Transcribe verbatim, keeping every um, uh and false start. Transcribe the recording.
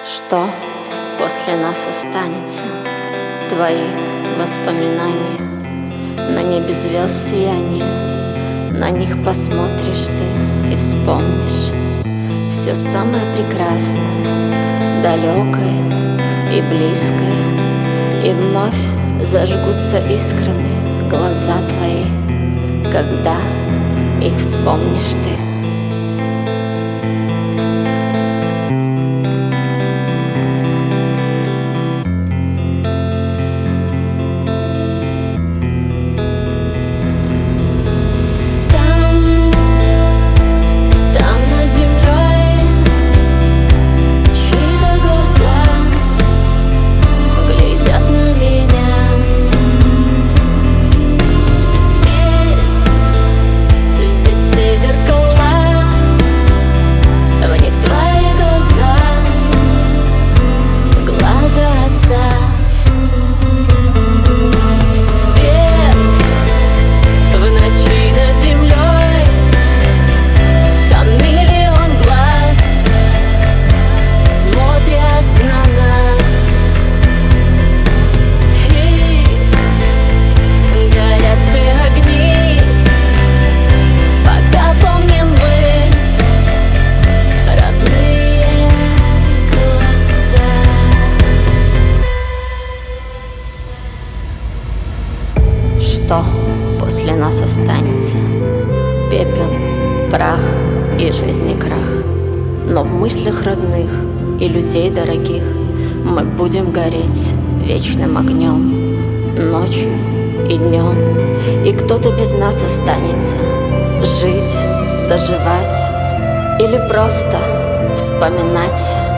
Что после нас останется? Твои воспоминания. На небе звезд сияние. На них посмотришь ты и вспомнишь все самое прекрасное, далекое и близкое. И вновь зажгутся искрами глаза твои, когда их вспомнишь ты. Что после нас останется? Пепел, прах и жизни крах. Но в мыслях родных и людей дорогих мы будем гореть вечным огнем, ночью и днем. И кто-то без нас останется жить, доживать или просто вспоминать.